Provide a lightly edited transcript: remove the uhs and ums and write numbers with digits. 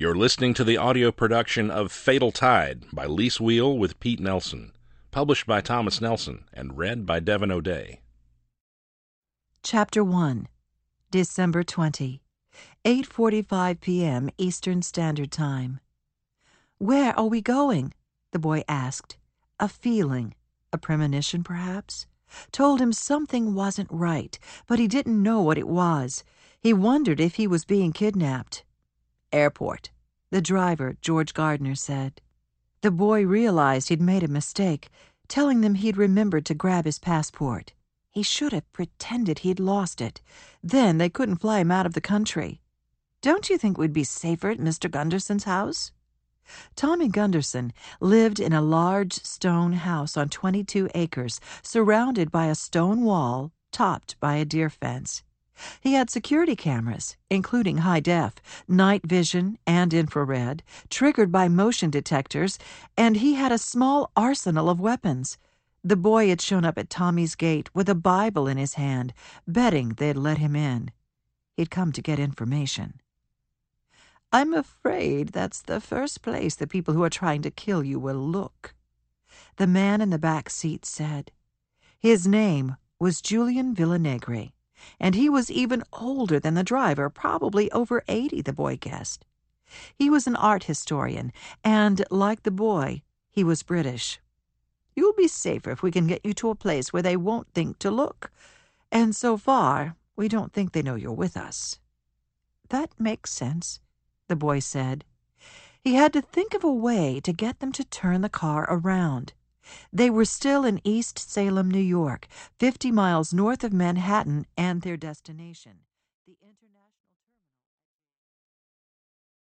You're listening to the audio production of Fatal Tide by Lise Wheel with Pete Nelson, published by Thomas Nelson and read by Devin O'Day. Chapter 1, December 20, 8:45 p.m. Eastern Standard Time. "Where are we going?" the boy asked. A feeling, a premonition perhaps, told him something wasn't right, but he didn't know what it was. He wondered if he was being kidnapped. "Airport," the driver, George Gardner, said. The boy realized he'd made a mistake, telling them he'd remembered to grab his passport. He should have pretended he'd lost it. Then they couldn't fly him out of the country. "Don't you think we'd be safer at Mr. Gunderson's house?" Tommy Gunderson lived in a large stone house on 22 acres, surrounded by a stone wall, topped by a deer fence. He had security cameras, including high-def, night vision, and infrared, triggered by motion detectors, and he had a small arsenal of weapons. The boy had shown up at Tommy's gate with a Bible in his hand, betting they'd let him in. He'd come to get information. "I'm afraid that's the first place the people who are trying to kill you will look," the man in the back seat said. His name was Julian Villanegre, and he was even older than the driver, probably over 80, the boy guessed. He was an art historian, and, like the boy, he was British. "You'll be safer if we can get you to a place where they won't think to look. And so far, we don't think they know you're with us." "That makes sense," the boy said. He had to think of a way to get them to turn the car around. They were still in East Salem, New York, 50 miles north of Manhattan and their destination, the International